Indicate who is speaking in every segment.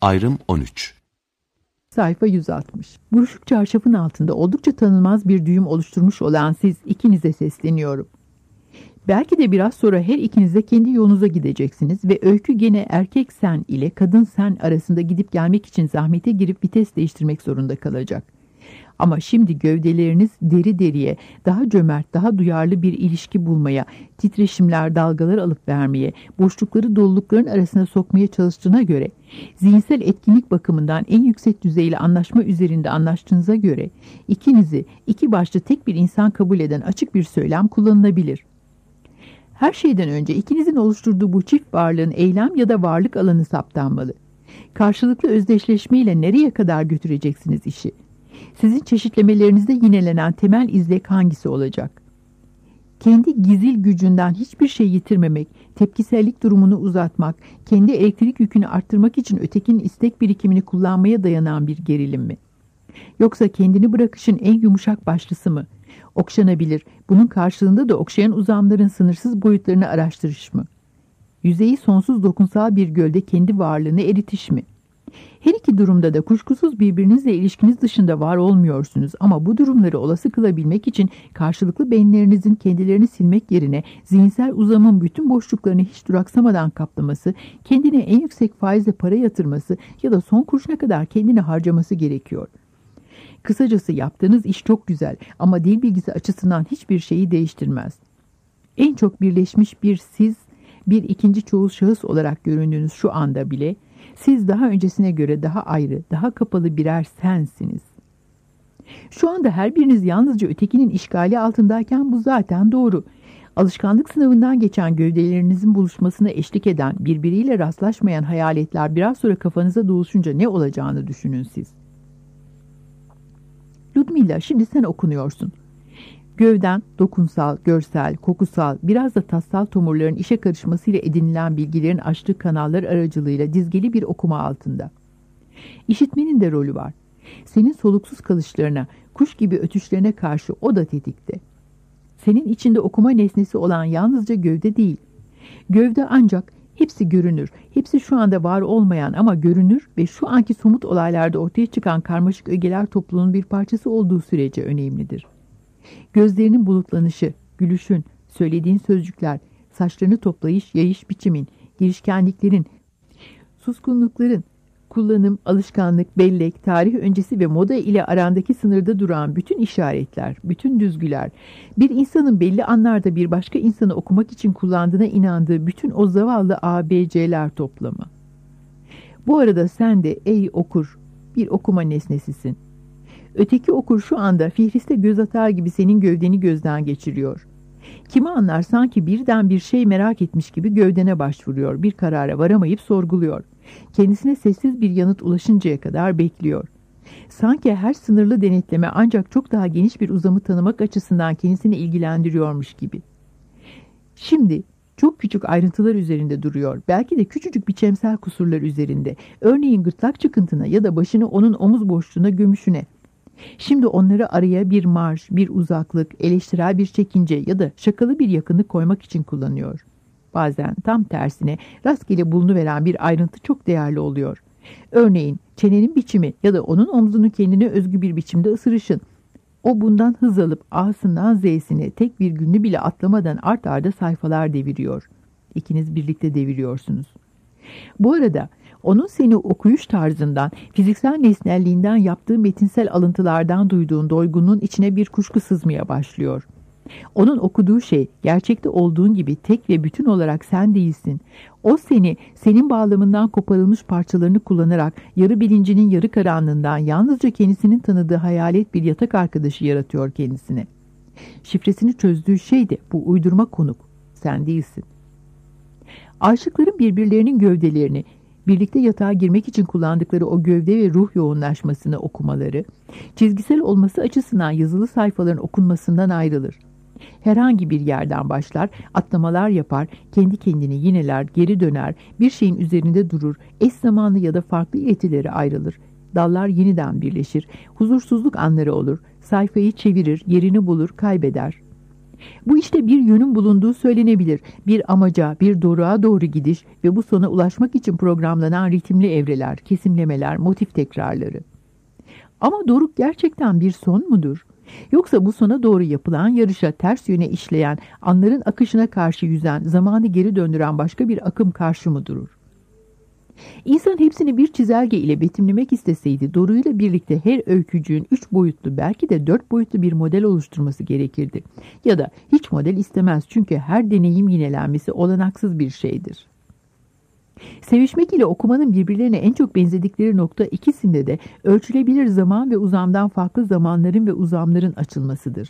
Speaker 1: Ayrım 13.
Speaker 2: Sayfa 160. Buruşuk çarşafın altında oldukça tanınmaz bir düğüm oluşturmuş olan siz ikinize sesleniyorum. Belki de biraz sonra her ikiniz de kendi yolunuza gideceksiniz ve öykü gene erkek sen ile kadın sen arasında gidip gelmek için zahmete girip vites değiştirmek zorunda kalacak. Ama şimdi gövdeleriniz deri deriye, daha cömert, daha duyarlı bir ilişki bulmaya, titreşimler, dalgalar alıp vermeye, boşlukları dolulukların arasına sokmaya çalıştığına göre, zihinsel etkinlik bakımından en yüksek düzeyli anlaşma üzerinde anlaştığınıza göre, ikinizi iki başlı tek bir insan kabul eden açık bir söylem kullanılabilir. Her şeyden önce ikinizin oluşturduğu bu çift varlığın eylem ya da varlık alanı saptanmalı. Karşılıklı özdeşleşmeyle nereye kadar götüreceksiniz işi? Sizin çeşitlemelerinizde yinelenen temel izlek hangisi olacak? Kendi gizil gücünden hiçbir şey yitirmemek, tepkisellik durumunu uzatmak, kendi elektrik yükünü arttırmak için ötekinin istek birikimini kullanmaya dayanan bir gerilim mi? Yoksa kendini bırakışın en yumuşak başlısı mı? Okşanabilir, bunun karşılığında da okşayan uzamların sınırsız boyutlarını araştırış mı? Yüzeyi sonsuz dokunsal bir gölde kendi varlığını eritiş mi? Her iki durumda da kuşkusuz birbirinizle ilişkiniz dışında var olmuyorsunuz ama bu durumları olası kılabilmek için karşılıklı beyinlerinizin kendilerini silmek yerine zihinsel uzamın bütün boşluklarını hiç duraksamadan kaplaması, kendine en yüksek faizle para yatırması ya da son kuruşuna kadar kendini harcaması gerekiyor. Kısacası yaptığınız iş çok güzel ama dil bilgisi açısından hiçbir şeyi değiştirmez. En çok birleşmiş bir siz, bir ikinci çoğul şahıs olarak göründüğünüz şu anda bile, siz daha öncesine göre daha ayrı, daha kapalı birer sensiniz. Şu anda her biriniz yalnızca ötekinin işgali altındayken bu zaten doğru. Alışkanlık sınavından geçen gövdelerinizin buluşmasına eşlik eden, birbiriyle rastlaşmayan hayaletler biraz sonra kafanıza doğuşunca ne olacağını düşünün siz. Ludmila, şimdi sen okunuyorsun. Gövden, dokunsal, görsel, kokusal, biraz da tatsal tomurların işe karışmasıyla edinilen bilgilerin açtığı kanallar aracılığıyla dizgeli bir okuma altında. İşitmenin de rolü var. Senin soluksuz kalışlarına, kuş gibi ötüşlerine karşı o da tetikte. Senin içinde okuma nesnesi olan yalnızca gövde değil. Gövde ancak hepsi görünür, hepsi şu anda var olmayan ama görünür ve şu anki somut olaylarda ortaya çıkan karmaşık ögeler topluluğunun bir parçası olduğu sürece önemlidir. Gözlerinin bulutlanışı, gülüşün, söylediğin sözcükler, saçlarını toplayış, yayış biçimin, girişkenliklerin, suskunlukların, kullanım, alışkanlık, bellek, tarih öncesi ve moda ile arandaki sınırda duran bütün işaretler, bütün düzgüler, bir insanın belli anlarda bir başka insanı okumak için kullandığına inandığı bütün o zavallı ABC'ler toplamı. Bu arada sen de ey okur, bir okuma nesnesisin. Öteki okur şu anda fihriste göz atar gibi senin gövdeni gözden geçiriyor. Kimi anlar sanki birden bir şey merak etmiş gibi gövdene başvuruyor, bir karara varamayıp sorguluyor. Kendisine sessiz bir yanıt ulaşıncaya kadar bekliyor. Sanki her sınırlı denetleme ancak çok daha geniş bir uzamı tanımak açısından kendisini ilgilendiriyormuş gibi. Şimdi çok küçük ayrıntılar üzerinde duruyor, belki de küçücük biçimsel kusurlar üzerinde, örneğin gırtlak çıkıntına ya da başını onun omuz boşluğuna gömüşüne. Şimdi onları araya bir marj, bir uzaklık, eleştirel bir çekince ya da şakalı bir yakınlık koymak için kullanıyor. Bazen tam tersine rastgele bulunuveren bir ayrıntı çok değerli oluyor. Örneğin çenenin biçimi ya da onun omzunu kendine özgü bir biçimde ısırışın. O bundan hız alıp A'sından Z'sine tek bir günlü bile atlamadan art arda sayfalar deviriyor. İkiniz birlikte deviriyorsunuz. Bu arada onun seni okuyuş tarzından, fiziksel nesnelliğinden yaptığı metinsel alıntılardan duyduğun doygunluğun içine bir kuşku sızmaya başlıyor. Onun okuduğu şey gerçekte olduğun gibi tek ve bütün olarak sen değilsin. O seni, senin bağlamından koparılmış parçalarını kullanarak yarı bilincinin yarı karanlığından yalnızca kendisinin tanıdığı hayalet bir yatak arkadaşı yaratıyor kendisine. Şifresini çözdüğü şey de bu uydurma konuk. Sen değilsin. Aşıkların birbirlerinin gövdelerini, birlikte yatağa girmek için kullandıkları o gövde ve ruh yoğunlaşmasını okumaları, çizgisel olması açısından yazılı sayfaların okunmasından ayrılır. Herhangi bir yerden başlar, atlamalar yapar, kendi kendini yineler, geri döner, bir şeyin üzerinde durur, eş zamanlı ya da farklı iletileri ayrılır. Dallar yeniden birleşir, huzursuzluk anları olur, sayfayı çevirir, yerini bulur, kaybeder. Bu işte bir yönün bulunduğu söylenebilir. Bir amaca, bir doruğa doğru gidiş ve bu sona ulaşmak için programlanan ritimli evreler, kesimlemeler, motif tekrarları. Ama doruk gerçekten bir son mudur? Yoksa bu sona doğru yapılan yarışa ters yöne işleyen, anların akışına karşı yüzen, zamanı geri döndüren başka bir akım karşı mı durur? İnsan hepsini bir çizelge ile betimlemek isteseydi, doruyla birlikte her öykücüğün 3 boyutlu, belki de 4 boyutlu bir model oluşturması gerekirdi. Ya da hiç model istemez, çünkü her deneyim yinelenmesi olanaksız bir şeydir. Sevişmek ile okumanın birbirlerine en çok benzedikleri nokta, ikisinde de ölçülebilir zaman ve uzamdan farklı zamanların ve uzamların açılmasıdır.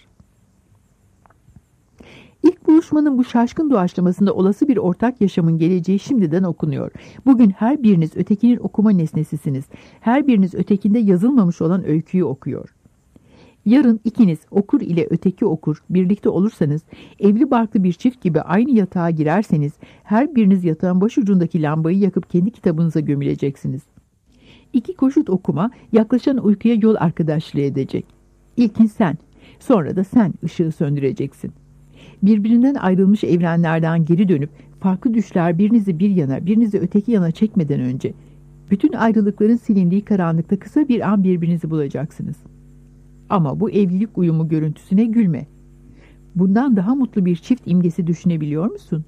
Speaker 2: İlk buluşmanın bu şaşkın doğaçlamasında olası bir ortak yaşamın geleceği şimdiden okunuyor. Bugün her biriniz ötekinin okuma nesnesisiniz. Her biriniz ötekinde yazılmamış olan öyküyü okuyor. Yarın ikiniz, okur ile öteki okur, birlikte olursanız, evli barklı bir çift gibi aynı yatağa girerseniz, her biriniz yatağın başucundaki lambayı yakıp kendi kitabınıza gömüleceksiniz. İki koşut okuma yaklaşan uykuya yol arkadaşlığı edecek. İlkin sen, sonra da sen ışığı söndüreceksin. Birbirinden ayrılmış evrenlerden geri dönüp farklı düşler birinizi bir yana, birinizi öteki yana çekmeden önce, bütün ayrılıkların silindiği karanlıkta kısa bir an birbirinizi bulacaksınız. Ama bu evlilik uyumu görüntüsüne gülme. Bundan daha mutlu bir çift imgesi düşünebiliyor musun?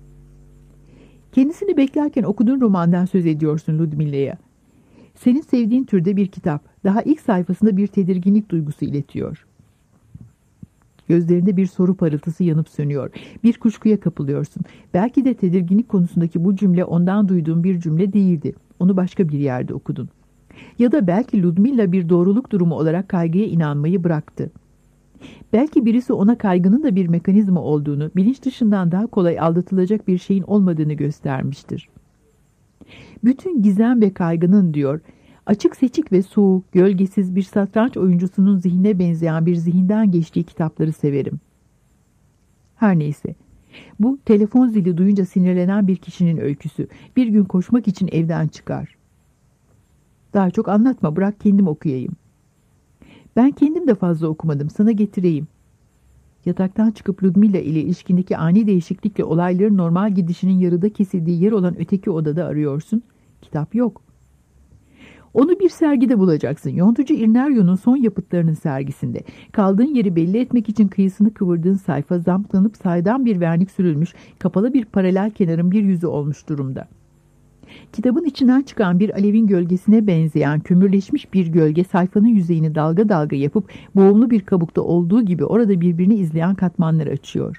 Speaker 2: Kendisini beklerken okuduğun romandan söz ediyorsun Ludmilla'ya. Senin sevdiğin türde bir kitap, daha ilk sayfasında bir tedirginlik duygusu iletiyor. Gözlerinde bir soru parıltısı yanıp sönüyor. Bir kuşkuya kapılıyorsun. Belki de tedirginlik konusundaki bu cümle ondan duyduğun bir cümle değildi. Onu başka bir yerde okudun. Ya da belki Ludmilla bir doğruluk durumu olarak kaygıya inanmayı bıraktı. Belki birisi ona kaygının da bir mekanizma olduğunu, bilinç dışından daha kolay aldatılacak bir şeyin olmadığını göstermiştir. Bütün gizem ve kaygının, diyor, açık seçik ve soğuk, gölgesiz bir satranç oyuncusunun zihnine benzeyen bir zihinden geçtiği kitapları severim. Her neyse, bu telefon zili duyunca sinirlenen bir kişinin öyküsü. Bir gün koşmak için evden çıkar. Daha çok anlatma, bırak kendim okuyayım. Ben kendim de fazla okumadım, sana getireyim. Yataktan çıkıp Ludmilla ile ilişkindeki ani değişiklikle olayların normal gidişinin yarıda kesildiği yer olan öteki odada arıyorsun. Kitap yok. Onu bir sergide bulacaksın. Yontucu İrnerio'nun son yapıtlarının sergisinde. Kaldığın yeri belli etmek için kıyısını kıvırdığın sayfa zamklanıp saydam bir vernik sürülmüş, kapalı bir paralel kenarın bir yüzü olmuş durumda. Kitabın içinden çıkan bir alevin gölgesine benzeyen kömürleşmiş bir gölge sayfanın yüzeyini dalga dalga yapıp boğumlu bir kabukta olduğu gibi orada birbirini izleyen katmanlar açıyor.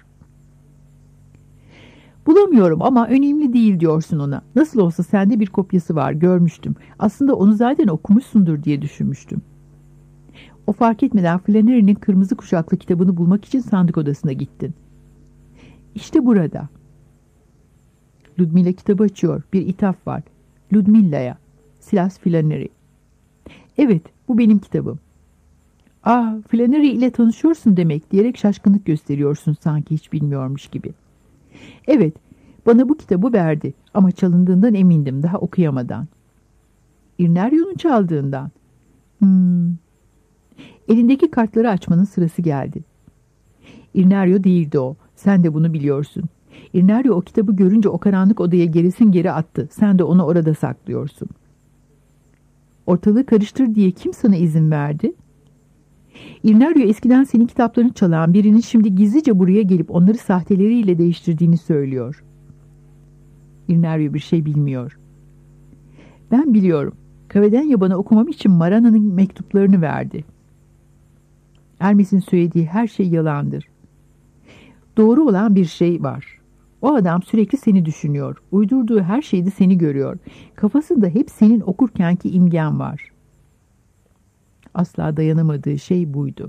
Speaker 2: Bulamıyorum ama önemli değil diyorsun ona. Nasıl olsa sende bir kopyası var, görmüştüm. Aslında onu zaten okumuşsundur diye düşünmüştüm. O fark etmeden Flannery'nin kırmızı kuşaklı kitabını bulmak için sandık odasına gittin. İşte burada. Ludmilla kitabı açıyor. Bir ithaf var. Ludmilla'ya. Silas Flannery. Evet, bu benim kitabım. Aa, Flannery ile tanışıyorsun demek diyerek şaşkınlık gösteriyorsun sanki hiç bilmiyormuş gibi. Evet, bana bu kitabı verdi ama çalındığından emindim daha okuyamadan. İrnerio'nun çaldığından. Elindeki kartları açmanın sırası geldi. İrnerio değildi o. Sen de bunu biliyorsun. İrnerio o kitabı görünce o karanlık odaya gerisin geri attı. Sen de onu orada saklıyorsun. Ortalığı karıştır diye kim sana izin verdi? İrnerio eskiden senin kitaplarını çalan birinin şimdi gizlice buraya gelip onları sahteleriyle değiştirdiğini söylüyor. İrnerio bir şey bilmiyor. Ben biliyorum. Kavedenya bana okumam için Marana'nın mektuplarını verdi. Hermes'in söylediği her şey yalandır. Doğru olan bir şey var. O adam sürekli seni düşünüyor. Uydurduğu her şeyde seni görüyor. Kafasında hep senin okurkenki imgen var. Asla dayanamadığı şey buydu.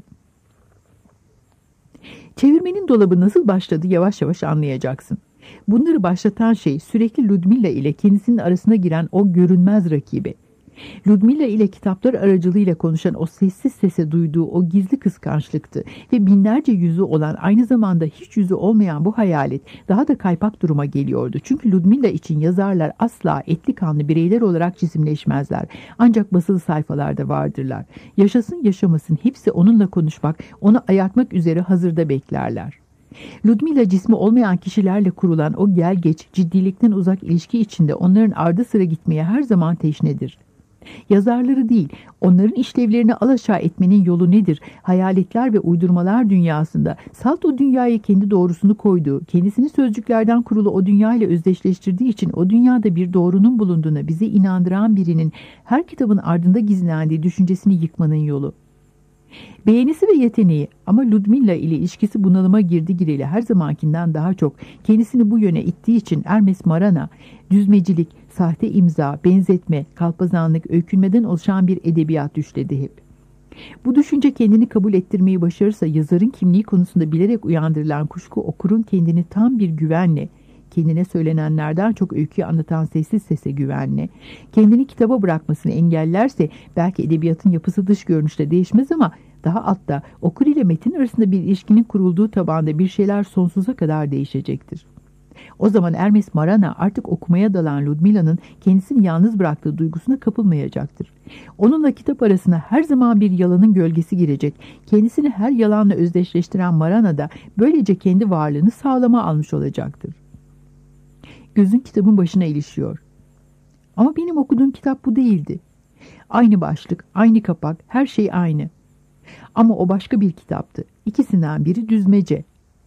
Speaker 2: Çevirmenin dolabı nasıl başladı yavaş yavaş anlayacaksın. Bunları başlatan şey sürekli Ludmilla ile kendisinin arasına giren o görünmez rakibi. Ludmilla ile kitaplar aracılığıyla konuşan o sessiz sese duyduğu o gizli kıskançlıktı ve binlerce yüzü olan aynı zamanda hiç yüzü olmayan bu hayalet daha da kaypak duruma geliyordu. Çünkü Ludmilla için yazarlar asla etli kanlı bireyler olarak cisimleşmezler. Ancak basılı sayfalarda vardırlar. Yaşasın yaşamasın hepsi onunla konuşmak, onu ayartmak üzere hazırda beklerler. Ludmila cismi olmayan kişilerle kurulan o gel geç, ciddilikten uzak ilişki içinde onların ardı sıra gitmeye her zaman teşnedir. Yazarları değil, onların işlevlerini alaşağı etmenin yolu nedir? Hayaletler ve uydurmalar dünyasında salt o dünyaya kendi doğrusunu koyduğu, kendisini sözcüklerden kurulu o dünya ile özdeşleştirdiği için o dünyada bir doğrunun bulunduğuna bize inandıran birinin her kitabın ardında gizlendiği düşüncesini yıkmanın yolu. Beğenisi ve yeteneği ama Ludmila ile ilişkisi bunalıma girdi gireli her zamankinden daha çok kendisini bu yöne ittiği için Hermes Marana, düzmecilik, sahte imza, benzetme, kalpazanlık, öykünmeden oluşan bir edebiyat düşledi hep. Bu düşünce kendini kabul ettirmeyi başarırsa yazarın kimliği konusunda bilerek uyandırılan kuşku okurun kendini tam bir güvenle, kendine söylenenlerden çok öyküyü anlatan sessiz sese güvenle, kendini kitaba bırakmasını engellerse belki edebiyatın yapısı dış görünüşte değişmez ama daha altta okur ile metin arasında bir ilişkinin kurulduğu tabanda bir şeyler sonsuza kadar değişecektir. O zaman Hermes Marana artık okumaya dalan Ludmila'nın kendisini yalnız bıraktığı duygusuna kapılmayacaktır. Onunla kitap arasına her zaman bir yalanın gölgesi girecek. Kendisini her yalanla özdeşleştiren Marana da böylece kendi varlığını sağlama almış olacaktır. Gözün kitabın başına ilişiyor. Ama benim okuduğum kitap bu değildi. Aynı başlık, aynı kapak, her şey aynı. Ama o başka bir kitaptı. İkisinden biri düzmece.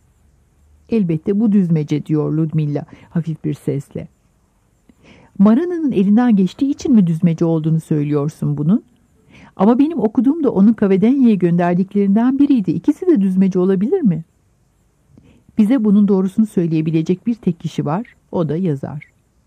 Speaker 2: Elbette bu düzmece, diyor Ludmila hafif bir sesle. Marana'nın elinden geçtiği için mi düzmece olduğunu söylüyorsun bunun? Ama benim okuduğum da onun Kavedenya'ya gönderdiklerinden biriydi. İkisi de düzmece olabilir mi? Bize bunun doğrusunu söyleyebilecek bir tek kişi var. O da yazar.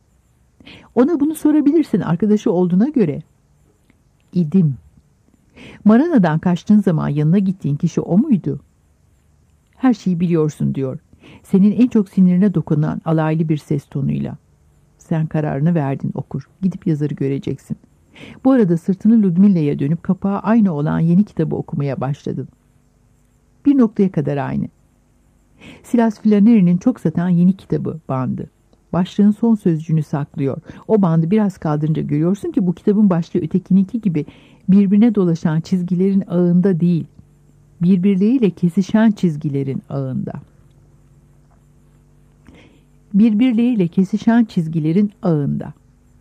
Speaker 2: Ona bunu sorabilirsin arkadaşı olduğuna göre. İdim. Marana'dan kaçtığın zaman yanına gittiğin kişi o muydu? Her şeyi biliyorsun, diyor. Senin en çok sinirine dokunan alaylı bir ses tonuyla. Sen kararını verdin okur. Gidip yazarı göreceksin. Bu arada sırtını Ludmila'ya dönüp kapağı aynı olan yeni kitabı okumaya başladın. Bir noktaya kadar aynı. Silas Flannery'nin çok satan yeni kitabı bandı. Başlığın son sözcüğünü saklıyor. O bandı biraz kaldırınca görüyorsun ki bu kitabın başlığı ötekininki gibi birbirine dolaşan çizgilerin ağında değil, birbirleriyle kesişen çizgilerin ağında. Birbirleriyle kesişen çizgilerin ağında.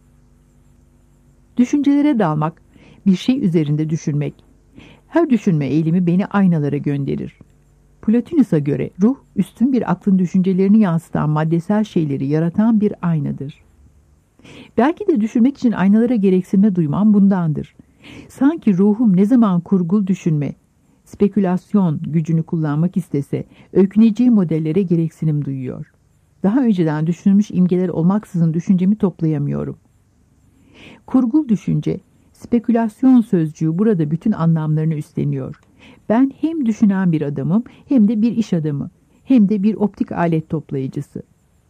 Speaker 2: Düşüncelere dalmak, bir şey üzerinde düşünmek. Her düşünme eğilimi beni aynalara gönderir. Plotinus'a göre ruh, üstün bir aklın düşüncelerini yansıtan maddesel şeyleri yaratan bir aynadır. Belki de düşünmek için aynalara gereksinme duymam bundandır. Sanki ruhum ne zaman kurgul düşünme, spekülasyon gücünü kullanmak istese, öyküneceği modellere gereksinim duyuyor. Daha önceden düşünülmüş imgeler olmaksızın düşüncemi toplayamıyorum. Kurgul düşünce, spekülasyon sözcüğü burada bütün anlamlarını üstleniyor. Ben hem düşünen bir adamım, hem de bir iş adamı, hem de bir optik alet toplayıcısı.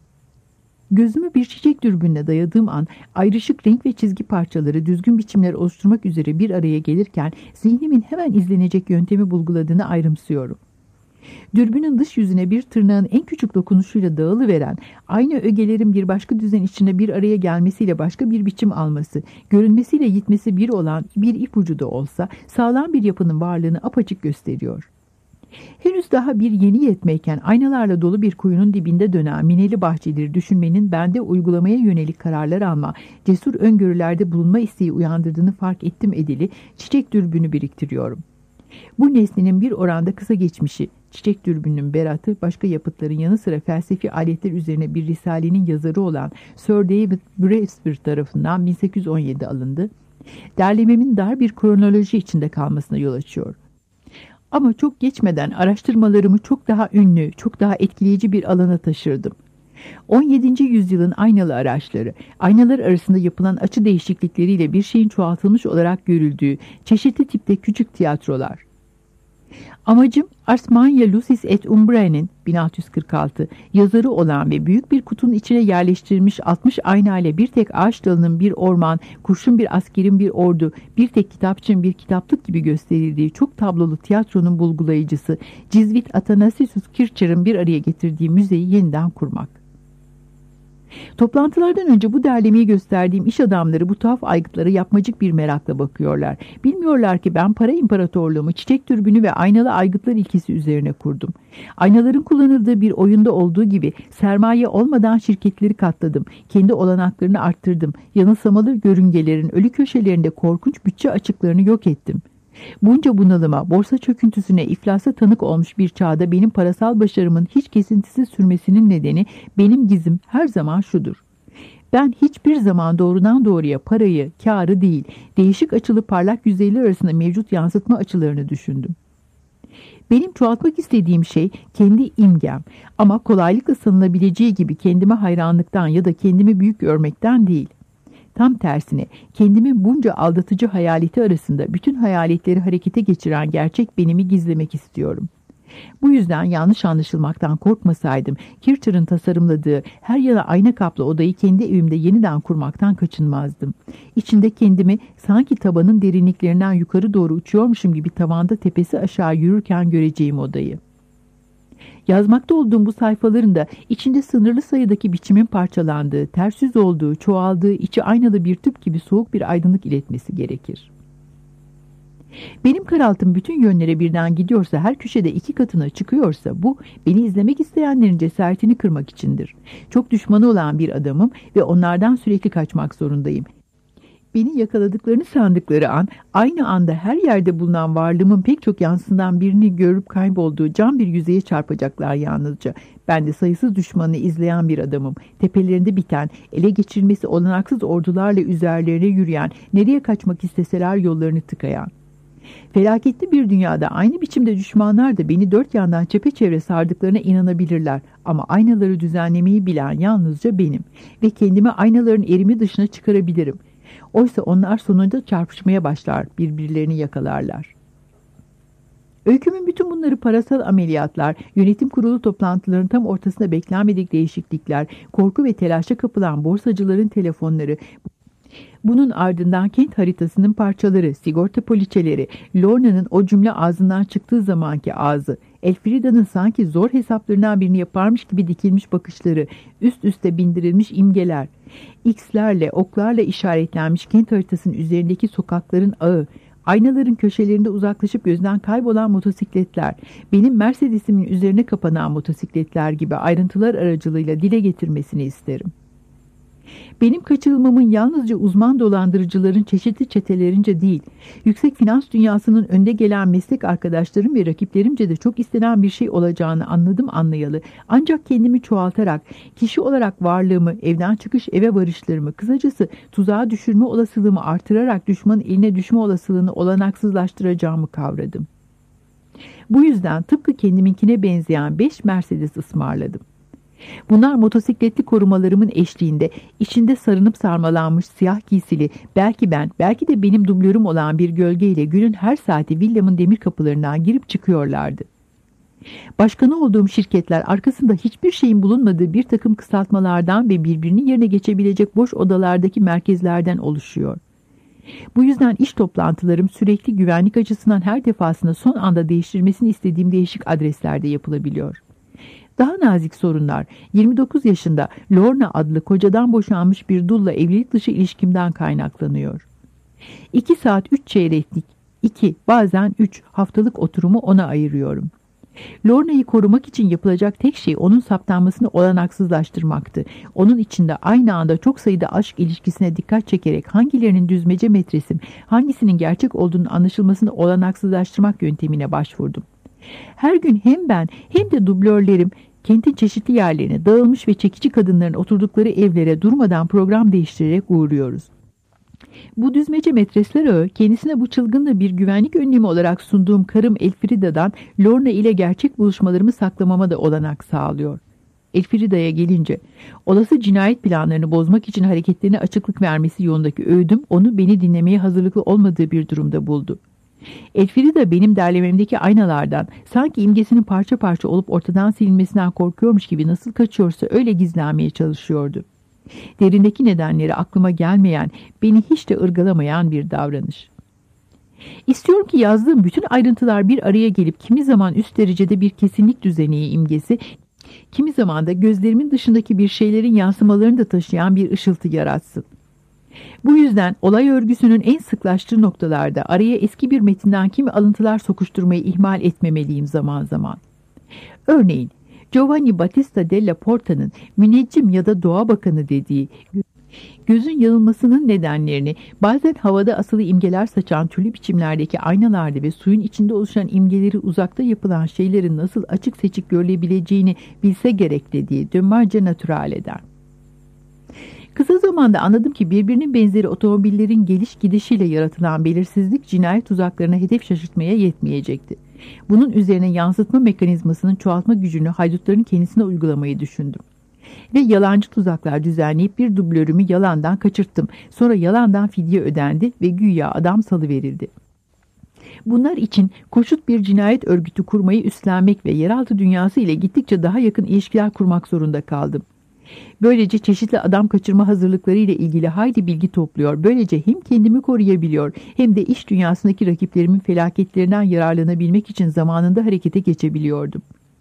Speaker 2: Gözümü bir çiçek dürbününe dayadığım an ayrışık renk ve çizgi parçaları düzgün biçimler oluşturmak üzere bir araya gelirken zihnimin hemen izlenecek yöntemi bulguladığını ayrımsıyorum. Dürbünün dış yüzüne bir tırnağın en küçük dokunuşuyla dağılıveren, aynı ögelerin bir başka düzen içinde bir araya gelmesiyle başka bir biçim alması, görünmesiyle yitmesi bir olan bir ipucu da olsa sağlam bir yapının varlığını apaçık gösteriyor. Henüz daha bir yeni yetmeyken aynalarla dolu bir kuyunun dibinde dönen mineli bahçeleri düşünmenin bende uygulamaya yönelik kararlar alma, cesur öngörülerde bulunma isteği uyandırdığını fark ettim edeli çiçek dürbünü biriktiriyorum. Bu nesnenin bir oranda kısa geçmişi, çiçek dürbününün beratı, başka yapıtların yanı sıra felsefi aletler üzerine bir risalenin yazarı olan Sir David Brailsford tarafından 1817 alındı. Derlememin dar bir kronoloji içinde kalmasına yol açıyor. Ama çok geçmeden araştırmalarımı çok daha ünlü, çok daha etkileyici bir alana taşırdım. 17. yüzyılın aynalı araçları, aynalar arasında yapılan açı değişiklikleriyle bir şeyin çoğaltılmış olarak görüldüğü çeşitli tipte küçük tiyatrolar. Amacım Ars Magna Lucis et Umbrae'nin 1646 yazarı olan ve büyük bir kutunun içine yerleştirilmiş 60 ayna ile bir tek ağaç dalının bir orman, kurşun bir askerin bir ordu, bir tek kitapçığın bir kitaplık gibi gösterildiği çok tablolu tiyatronun bulgulayıcısı Cizvit Athanasius Kircher'ın bir araya getirdiği müzeyi yeniden kurmak. Toplantılardan önce bu derlemeyi gösterdiğim iş adamları bu tuhaf aygıtlara yapmacık bir merakla bakıyorlar. Bilmiyorlar ki ben para imparatorluğumu çiçek türbünü ve aynalı aygıtlar ilkesi üzerine kurdum. Aynaların kullanıldığı bir oyunda olduğu gibi sermaye olmadan şirketleri katladım. Kendi olanaklarını arttırdım. Yanılsamalı görüngelerin ölü köşelerinde korkunç bütçe açıklarını yok ettim. Bunca bunalıma, borsa çöküntüsüne, iflasa tanık olmuş bir çağda benim parasal başarımın hiç kesintisiz sürmesinin nedeni, benim gizim her zaman şudur. Ben hiçbir zaman doğrudan doğruya parayı, kârı değil, değişik açılı parlak yüzeyler arasında mevcut yansıtma açılarını düşündüm. Benim çoğaltmak istediğim şey kendi imgem, ama kolaylıkla sanılabileceği gibi kendime hayranlıktan ya da kendimi büyük görmekten değil. Tam tersine kendimi bunca aldatıcı hayaleti arasında bütün hayaletleri harekete geçiren gerçek benimi gizlemek istiyorum. Bu yüzden yanlış anlaşılmaktan korkmasaydım, Kircher'ın tasarımladığı her yana ayna kaplı odayı kendi evimde yeniden kurmaktan kaçınmazdım. İçinde kendimi sanki tabanın derinliklerinden yukarı doğru uçuyormuşum gibi tavanda tepesi aşağı yürürken göreceğim odayı. Yazmakta olduğum bu sayfaların da içinde sınırlı sayıdaki biçimin parçalandığı, ters yüz olduğu, çoğaldığı, içi aynalı bir tüp gibi soğuk bir aydınlık iletmesi gerekir. Benim karaltım bütün yönlere birden gidiyorsa, her köşede 2 katına çıkıyorsa, bu beni izlemek isteyenlerin cesaretini kırmak içindir. Çok düşmanı olan bir adamım ve onlardan sürekli kaçmak zorundayım. Beni yakaladıklarını sandıkları an, aynı anda her yerde bulunan varlığımın pek çok yansından birini görüp kaybolduğu cam bir yüzeye çarpacaklar yalnızca. Ben de sayısız düşmanını izleyen bir adamım. Tepelerinde biten, ele geçirilmesi olanaksız ordularla üzerlerine yürüyen, nereye kaçmak isteseler yollarını tıkayan. Felaketli bir dünyada aynı biçimde düşmanlar da beni 4 yandan çepeçevre sardıklarına inanabilirler. Ama aynaları düzenlemeyi bilen yalnızca benim ve kendimi aynaların erimi dışına çıkarabilirim. Oysa onlar sonunda çarpışmaya başlar, birbirlerini yakalarlar. Öykümün bütün bunları parasal ameliyatlar, yönetim kurulu toplantılarının tam ortasında beklenmedik değişiklikler, korku ve telaşa kapılan borsacıların telefonları, bunun ardından kent haritasının parçaları, sigorta poliçeleri, Lorna'nın o cümle ağzından çıktığı zamanki ağzı, Elfrida'nın sanki zor hesaplarından birini yaparmış gibi dikilmiş bakışları, üst üste bindirilmiş imgeler, X'lerle, oklarla işaretlenmiş kent haritasının üzerindeki sokakların ağı, aynaların köşelerinde uzaklaşıp gözden kaybolan motosikletler, benim Mercedes'imin üzerine kapanan motosikletler gibi ayrıntılar aracılığıyla dile getirmesini isterim. Benim kaçırılmamın yalnızca uzman dolandırıcıların çeşitli çetelerince değil, yüksek finans dünyasının önde gelen meslek arkadaşlarım ve rakiplerimce de çok istenen bir şey olacağını anladım anlayalı. Ancak kendimi çoğaltarak, kişi olarak varlığımı, evden çıkış eve varışlarımı, kısacası tuzağa düşürme olasılığımı artırarak düşmanın eline düşme olasılığını olanaksızlaştıracağımı kavradım. Bu yüzden tıpkı kendiminkine benzeyen 5 Mercedes ısmarladım. Bunlar motosikletli korumalarımın eşliğinde, içinde sarınıp sarmalanmış siyah giysili, belki ben, belki de benim dublörüm olan bir gölgeyle günün her saati villamın demir kapılarından girip çıkıyorlardı. Başkanı olduğum şirketler arkasında hiçbir şeyin bulunmadığı bir takım kısaltmalardan ve birbirinin yerine geçebilecek boş odalardaki merkezlerden oluşuyor. Bu yüzden iş toplantılarım sürekli güvenlik açısından her defasında son anda değiştirmesini istediğim değişik adreslerde yapılabiliyor. Daha nazik sorunlar, 29 yaşında Lorna adlı kocadan boşanmış bir dulla evlilik dışı ilişkimden kaynaklanıyor. 2 saat 3 çeyreklik, 2 bazen 3 haftalık oturumu ona ayırıyorum. Lorna'yı korumak için yapılacak tek şey onun saptanmasını olanaksızlaştırmaktı. Onun içinde aynı anda çok sayıda aşk ilişkisine dikkat çekerek hangilerinin düzmece metresim, hangisinin gerçek olduğunu anlaşılmasını olanaksızlaştırmak yöntemine başvurdum. Her gün hem ben hem de dublörlerim kentin çeşitli yerlerine, dağılmış ve çekici kadınların oturdukları evlere durmadan program değiştirerek uğruyoruz. Bu düzmece metresler ağı kendisine bu çılgınla bir güvenlik önlemi olarak sunduğum karım Elfrida'dan Lorna ile gerçek buluşmalarımı saklamama da olanak sağlıyor. Elfrida'ya gelince, olası cinayet planlarını bozmak için hareketlerine açıklık vermesi yolundaki öğüdüm onu beni dinlemeye hazırlıklı olmadığı bir durumda buldu. Elfrida benim derlememdeki aynalardan sanki imgesinin parça parça olup ortadan silinmesinden korkuyormuş gibi nasıl kaçıyorsa öyle gizlenmeye çalışıyordu. Derindeki nedenleri aklıma gelmeyen, beni hiç de ırgalamayan bir davranış. İstiyorum ki yazdığım bütün ayrıntılar bir araya gelip kimi zaman üst derecede bir kesinlik düzeneği imgesi, kimi zaman da gözlerimin dışındaki bir şeylerin yansımalarını da taşıyan bir ışıltı yaratsın. Bu yüzden olay örgüsünün en sıklaştığı noktalarda araya eski bir metinden kimi alıntılar sokuşturmayı ihmal etmemeliyim zaman zaman. Örneğin Giovanni Battista della Porta'nın müneccim ya da doğa bakanı dediği gözün yanılmasının nedenlerini bazen havada asılı imgeler saçan türlü biçimlerdeki aynalarda ve suyun içinde oluşan imgeleri uzakta yapılan şeylerin nasıl açık seçik görülebileceğini bilse gerek dediği De Marge Naturale'den. Kısa zamanda anladım ki birbirinin benzeri otomobillerin geliş gidişiyle yaratılan belirsizlik cinayet tuzaklarına hedef şaşırtmaya yetmeyecekti. Bunun üzerine yansıtma mekanizmasının çoğaltma gücünü haydutların kendisine uygulamayı düşündüm. Ve yalancı tuzaklar düzenleyip bir dublörümü yalandan kaçırttım. Sonra yalandan fidye ödendi ve güya adam salıverildi. Bunlar için koşut bir cinayet örgütü kurmayı üstlenmek ve yeraltı dünyası ile gittikçe daha yakın ilişkiler kurmak zorunda kaldım. Böylece çeşitli adam kaçırma hazırlıkları ile ilgili hayli bilgi topluyor. Böylece hem kendimi koruyabiliyor hem de iş dünyasındaki rakiplerimin felaketlerinden yararlanabilmek için zamanında harekete geçebiliyordum.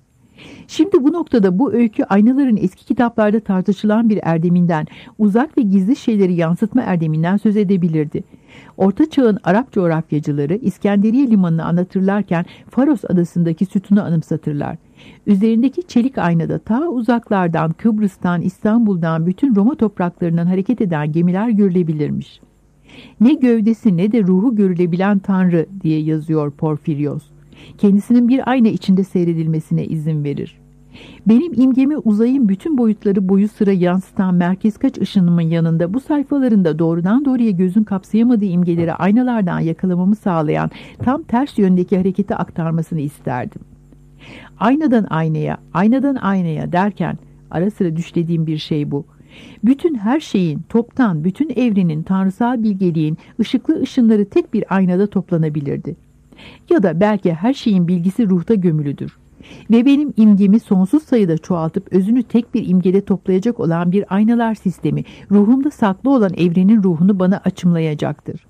Speaker 2: Şimdi bu noktada bu öykü aynaların eski kitaplarda tartışılan bir erdeminden, uzak ve gizli şeyleri yansıtma erdeminden söz edebilirdi. Orta Çağ'ın Arap coğrafyacıları İskenderiye limanını anlatırlarken Faros adasındaki sütunu anımsatırlar. Üzerindeki çelik aynada ta uzaklardan, Kıbrıs'tan, İstanbul'dan, bütün Roma topraklarından hareket eden gemiler görülebilirmiş. Ne gövdesi ne de ruhu görülebilen Tanrı diye yazıyor Porfiryos. Kendisinin bir ayna içinde seyredilmesine izin verir. Benim imgemi uzayın bütün boyutları boyu sıra yansıtan merkez kaç ışınımın yanında bu sayfalarında doğrudan doğruya gözün kapsayamadığı imgeleri aynalardan yakalamamı sağlayan tam ters yöndeki hareketi aktarmasını isterdim. Aynadan aynaya, aynadan aynaya derken ara sıra düşlediğim bir şey bu. Bütün her şeyin, toptan, bütün evrenin, tanrısal bilgeliğin ışıklı ışınları tek bir aynada toplanabilirdi. Ya da belki her şeyin bilgisi ruhta gömülüdür. Ve benim imgemi sonsuz sayıda çoğaltıp özünü tek bir imgede toplayacak olan bir aynalar sistemi, ruhumda saklı olan evrenin ruhunu bana açımlayacaktır.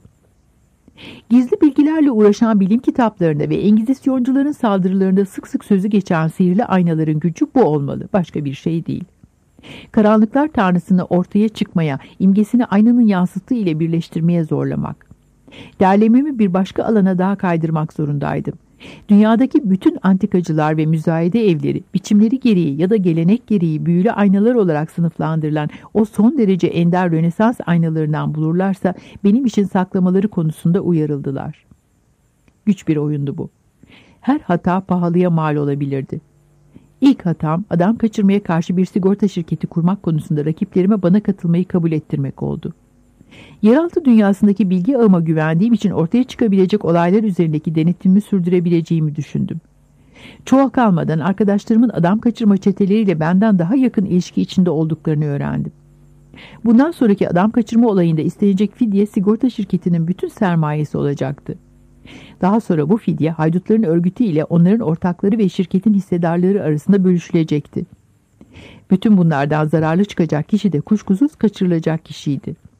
Speaker 2: Gizli bilgilerle uğraşan bilim kitaplarında ve Engizisyoncuların saldırılarında sık sık sözü geçen sihirli aynaların gücü bu olmalı, başka bir şey değil. Karanlıklar tanrısını ortaya çıkmaya, imgesini aynanın yansıttığı ile birleştirmeye zorlamak. Derlememi bir başka alana daha kaydırmak zorundaydım. Dünyadaki bütün antikacılar ve müzayede evleri, biçimleri gereği ya da gelenek gereği büyülü aynalar olarak sınıflandırılan o son derece ender Rönesans aynalarından bulurlarsa benim için saklamaları konusunda uyarıldılar. Güç bir oyundu bu. Her hata pahalıya mal olabilirdi. İlk hatam adam kaçırmaya karşı bir sigorta şirketi kurmak konusunda rakiplerime bana katılmayı kabul ettirmek oldu. Yeraltı dünyasındaki bilgi ağıma güvendiğim için ortaya çıkabilecek olaylar üzerindeki denetimimi sürdürebileceğimi düşündüm. Çoğa kalmadan arkadaşlarımın adam kaçırma çeteleriyle benden daha yakın ilişki içinde olduklarını öğrendim. Bundan sonraki adam kaçırma olayında istenecek fidye sigorta şirketinin bütün sermayesi olacaktı. Daha sonra bu fidye haydutların örgütü ile onların ortakları ve şirketin hissedarları arasında bölüşülecekti. Bütün bunlardan zararlı çıkacak kişi de kuşkusuz kaçırılacak kişiydi.